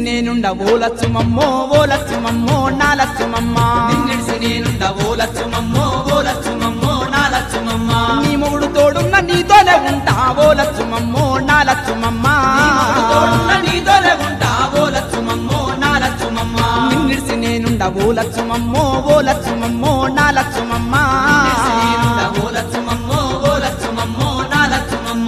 నేనుండ ఓ లచ్చుమమ్మో ఓ లచ్చుమమ్మో నా లచ్చుమమ్మ నిన్నిడిసి నేనుండ ఓ లచ్చుమమ్మో ఓ లచ్చుమమ్మో నా లచ్చుమమ్మ నీ మొగుడు తోడున్న నీతోనే ఉంటా ఓ లచ్చుమమ్మో నా లచ్చుమమ్మ తోడున్న నీతోనే ఉంటా ఓ లచ్చుమమ్మో నా లచ్చుమమ్మ నిన్నిడిసి నేనుండ ఓ లచ్చుమమ్మో ఓ లచ్చుమమ్మో నా లచ్చుమమ్మ నిన్నిడిసి నేనుండ ఓ లచ్చుమమ్మో ఓ లచ్చుమమ్మో నా లచ్చుమమ్మ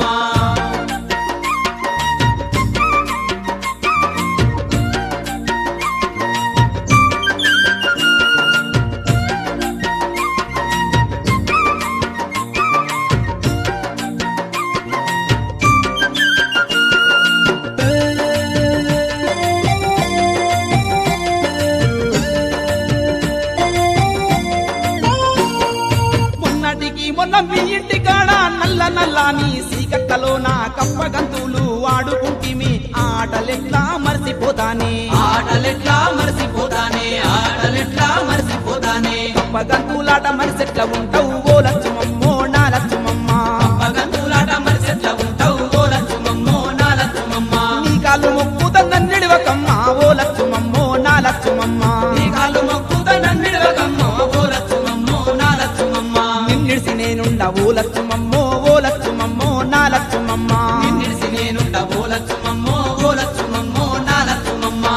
మొన్న మీ ఇంటి కాడ నల్ల నల్లాని సీకట్టలో నా కప్పగంతులు ఆడుకుంటిమి ఆటలెట్లా మర్చిపోతానే ఆటలెట్లా మర్చిపోతానే ఆటలెట్లా మర్చిపోతానే కప్పగంతులాట మరిసెట్లా ఉంటావు ఓ లచ్చుమమ్మో నా లచ్చుమమ్మ కప్పగంతులాట మరిసెట్లా ఉంటావు ఓ లచ్చుమమ్మో నా లచ్చుమమ్మ నీ కాళ్ళు మొక్కుత నన్నిడివకమ్మ ఓ లచ్చుమమ్మో నా లచ్చుమమ్మ నీ కాళ్ళు మొక్కుత నన్నిడివకమ్మ ఓ లచ్చుమమ్మో నా లచ్చుమమ్మ నిన్నిడిసి నేనుండ ఓ లచ్చుమమ్మో ఓ లచ్చుమమ్మో నా లచ్చుమమ్మ నిన్నిడిసి నేనుండ ఓ లచ్చుమమ్మో ఓ లచ్చుమమ్మో నా లచ్చుమమ్మ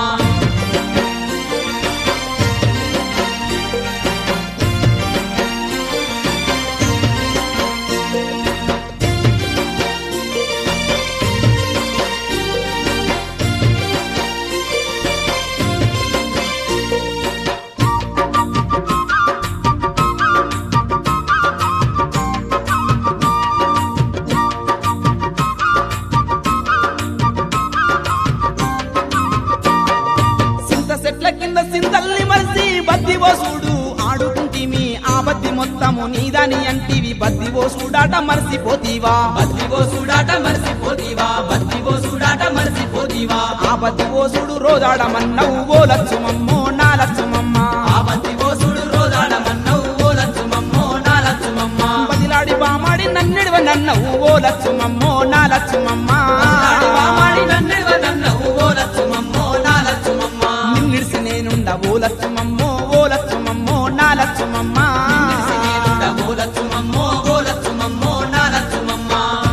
చెట్ల కింద సింతల్ని మరిసి బద్దివో చూడు ఆడుకుంటిమి ఆ బద్ది మొత్తము నీదని అంటివి బద్దివో చూడాట మరిసిపోతీవా బద్దివో చూడాట మర్చిపోతీవా బద్దివో చూడాట మర్చిపోతీవా ఆ బద్దివో చూడు రోజాడమన్నవు ఓ లచ్చుమమ్మో నా లచ్చుమమ్మ ఆ బద్దివో చూడు రోజాడమన్నవు ఓ లచ్చుమమ్మో నా లచ్చుమమ్మ బదిలాడి బామాడి నన్నిడివ నన్నవు ఓ లచ్చుమమ్మో నా లచ్చుమమ్మ బామాడి నన్నిడివనన్నవు ఓ లచ్చుమమ్మో నా లచ్చుమమ్మ నిన్నిడిసి నేనుండ ఓ లచ్చుమమ్మో ఓ లచ్చుమమ్మో నా లచ్చుమమ్మ నిన్నిడిసి నేనుండ ఓ లచ్చుమమ్మో ఓ లచ్చుమమ్మో నా లచ్చుమమ్మ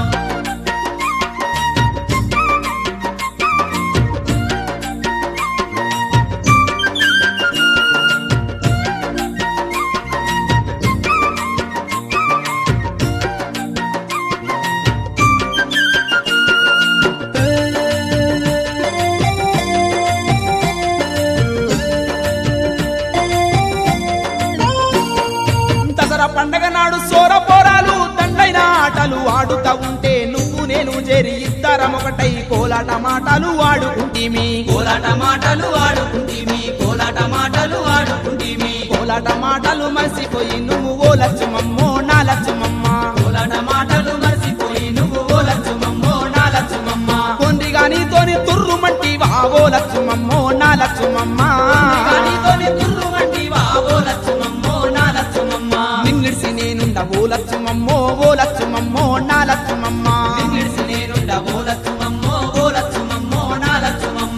దసరా పండగ నాడు సోర పోరాలు దండైన ఆటలు ఆడుతా ఉంటే నువ్వు నేను చేరి ఇద్దరం ఒకటై కోలాట మాటలు ఆడుకుంటిమి కోలాట మాటలు ఆడుకుంటిమి కోలాట మాటలు ఆడుకుంటిమి కోలాట మాటలు మర్చిపోయి నువ్వు ఓ లచ్చుమమ్మో నా లచ్చుమమ్మ కోలాట మాటలు మర్చిపోయి నువ్వు ఓ లచ్చుమమ్మో నా లచ్చుమమ్మ కొందిగా నీతోని తుర్రుమంటివా ఓ లచ్చుమమ్మో నా లచ్చుమమ్మ నీతోని తుర్రుమంటివా ఓ లచ్చుమమ్మో నా లచ్చుమమ్మ నిన్నిడిసి నేనుండ ఓ లచ్చుమమ్మో ఓ లచ్చుమమ్మో నా లచ్చుమమ్మ నిన్నిడిసి నేనుండ ఓ లచ్చుమమ్మో ఓ లచ్చుమమ్మో నా లచ్చుమమ్మ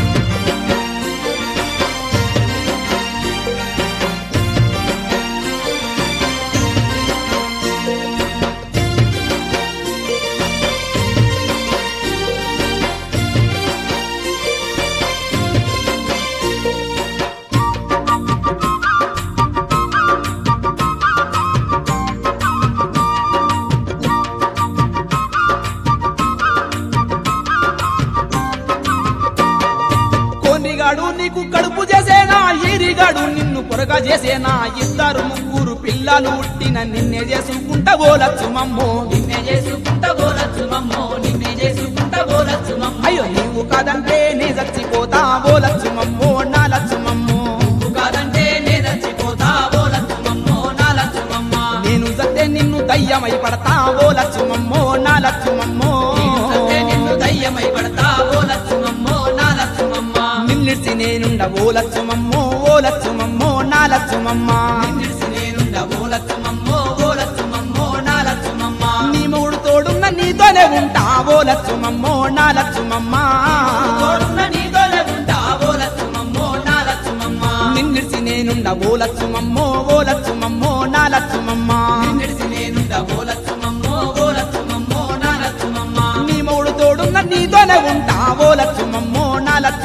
కోనిగాడు నీకు కడుపు చేసేనా ఈరిగాడు నిన్ను పొరగా చేసేనా ఇద్దరు ముగ్గురు పిల్లలు పుట్టిన నిన్నే చేసుకుంటా ఓ లచ్చుమమ్మో నిన్నే చేసుకుంటా ఓ లచ్చుమమ్మో నిన్నే చేసుకుంటా ఓ లచ్చుమమ్మో అయ్యో నీవు కాదంటే నే చచ్చిపోతా ఓ లచ్చుమమ్మో నా లచ్చుమమ్మో నువ్వు కాదంటే నే చచ్చిపోతా ఓ లచ్చుమమ్మో నా లచ్చుమమ్మ నేను సత్తే నిన్ను దయ్యమై పడతా ఓ లచ్చుమమ్మో నా లచ్చుమమ్మో నేను సత్తే నిన్ను దయ్యమై పడతా ఓ లచ్చుమమ్మో నా లచ్చుమమ్మ నిన్నిడిసి నేనుండ ఓ లచ్చుమమ్మో ఓ లచ్చుమమ్మో నా లచ్చుమమ్మ నిన్నిడిసి నేనుండ ఓ లచ్చుమమ్మో ఓ లచ్చుమమ్మో నా లచ్చుమమ్మ నీ మొగుడు తోడున్న నీతోనే ఉంటా ఓ లచ్చుమమ్మో నా లచ్చుమమ్మ తోడున్న నీతోనే ఉంటా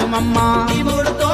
లక్ష్మమ్మ ఈ మూడుతో